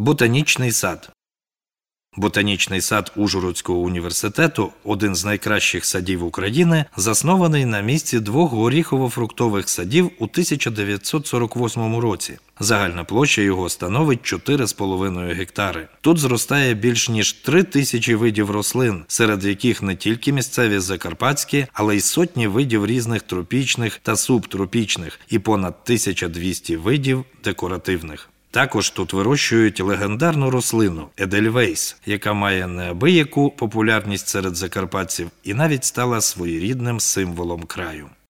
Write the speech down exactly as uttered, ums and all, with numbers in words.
Ботанічний сад. Ботанічний сад Ужгородського університету – один з найкращих садів України, заснований на місці двох горіхово-фруктових садів у тисяча дев'ятсот сорок восьмому році. Загальна площа його становить чотири з половиною гектари. Тут зростає більш ніж три тисячі видів рослин, серед яких не тільки місцеві закарпатські, але й сотні видів різних тропічних та субтропічних і понад тисяча двісті видів декоративних. Також тут вирощують легендарну рослину – едельвейс, яка має неабияку популярність серед закарпатців і навіть стала своєрідним символом краю.